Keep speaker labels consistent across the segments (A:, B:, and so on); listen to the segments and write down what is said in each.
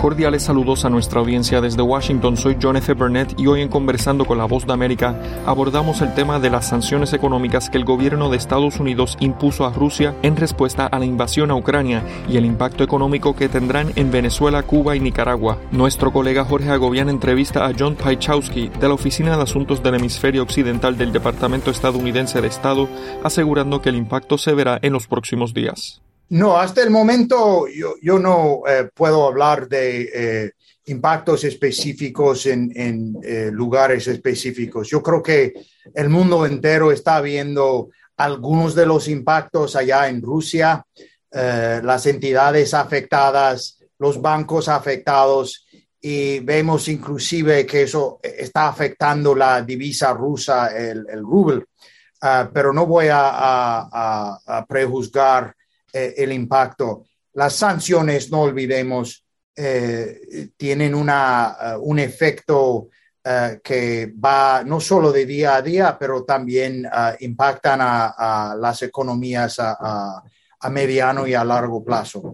A: Cordiales saludos a nuestra audiencia desde Washington. Soy John F. Burnett y hoy en Conversando con la Voz de América abordamos el tema de las sanciones económicas que el gobierno de Estados Unidos impuso a Rusia en respuesta a la invasión a Ucrania y el impacto económico que tendrán en Venezuela, Cuba y Nicaragua. Nuestro colega Jorge Agobián entrevista a John Piechowski de la Oficina de Asuntos del Hemisferio Occidental del Departamento Estadounidense de Estado, asegurando que el impacto se verá en los próximos días.
B: No, hasta el momento yo no puedo hablar de impactos específicos en lugares específicos. Yo creo que el mundo entero está viendo algunos de los impactos allá en Rusia, las entidades afectadas, los bancos afectados, y vemos inclusive que eso está afectando la divisa rusa, el rublo, pero no voy a prejuzgar el impacto. Las sanciones, no olvidemos, tienen un efecto que va no solo de día a día, pero también impactan a las economías a mediano y a largo plazo.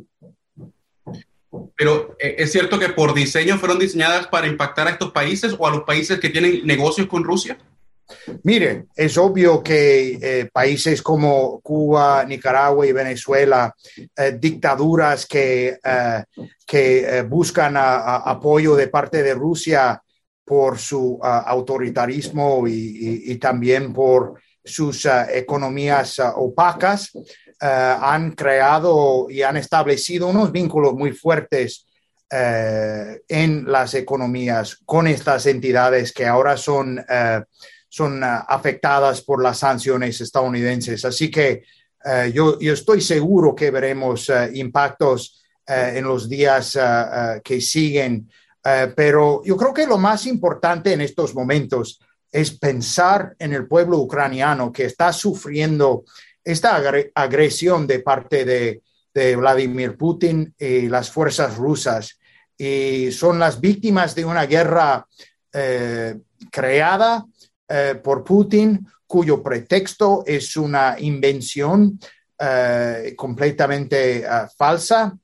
C: Pero ¿es cierto que por diseño fueron diseñadas para impactar a estos países o a los países que tienen negocios con Rusia?
B: Mire, es obvio que países como Cuba, Nicaragua y Venezuela, dictaduras que buscan apoyo de parte de Rusia por su autoritarismo y también por sus economías opacas, han creado y han establecido unos vínculos muy fuertes en las economías con estas entidades que ahora son afectadas por las sanciones estadounidenses. Así que yo estoy seguro que veremos impactos en los días que siguen, pero yo creo que lo más importante en estos momentos es pensar en el pueblo ucraniano que está sufriendo esta agresión de parte de Vladimir Putin y las fuerzas rusas, y son las víctimas de una guerra creada por Putin, cuyo pretexto es una invención completamente falsa.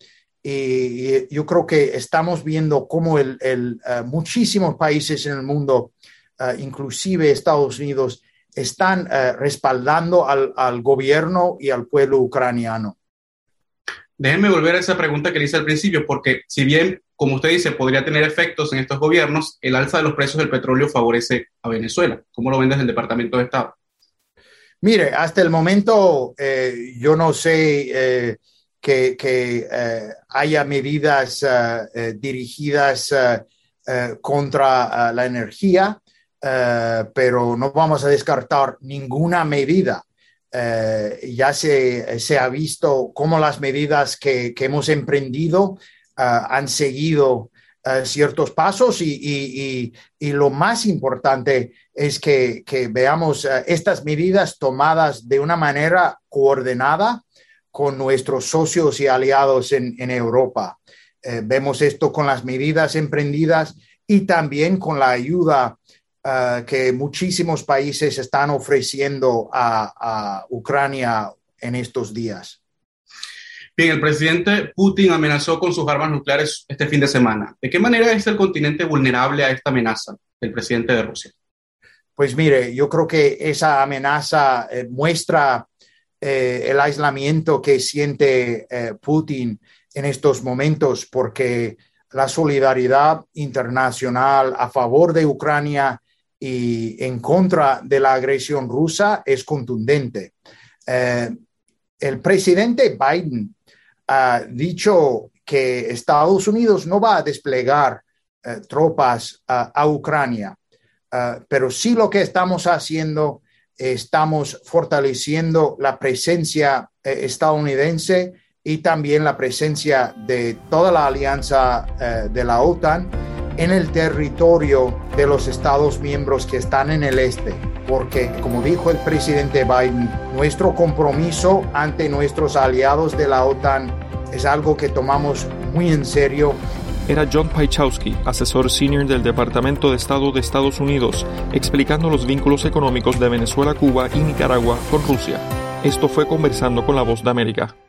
B: Y yo creo que estamos viendo cómo muchísimos países en el mundo, inclusive Estados Unidos, están respaldando al gobierno y al pueblo ucraniano.
C: Déjenme volver a esa pregunta que le hice al principio, porque si bien, como usted dice, podría tener efectos en estos gobiernos, el alza de los precios del petróleo favorece a Venezuela. ¿Cómo lo ven desde el Departamento de Estado?
B: Mire, hasta el momento yo no sé que haya medidas dirigidas contra la energía, pero no vamos a descartar ninguna medida. Ya se ha visto cómo las medidas que hemos emprendido han seguido ciertos pasos y lo más importante es que veamos estas medidas tomadas de una manera coordinada con nuestros socios y aliados en Europa. Vemos esto con las medidas emprendidas y también con la ayuda que muchísimos países están ofreciendo a Ucrania en estos días.
C: Bien, el presidente Putin amenazó con sus armas nucleares este fin de semana. ¿De qué manera es el continente vulnerable a esta amenaza del presidente de Rusia?
B: Pues mire, yo creo que esa amenaza muestra el aislamiento que siente Putin en estos momentos, porque la solidaridad internacional a favor de Ucrania y en contra de la agresión rusa es contundente. El presidente Biden ha dicho que Estados Unidos no va a desplegar tropas a Ucrania, pero sí lo que estamos haciendo, estamos fortaleciendo la presencia estadounidense y también la presencia de toda la alianza de la OTAN en el territorio de los Estados miembros que están en el este, porque, como dijo el presidente Biden, nuestro compromiso ante nuestros aliados de la OTAN es algo que tomamos muy en serio.
A: Era John Piechowski, asesor senior del Departamento de Estado de Estados Unidos, explicando los vínculos económicos de Venezuela, Cuba y Nicaragua con Rusia. Esto fue Conversando con la Voz de América.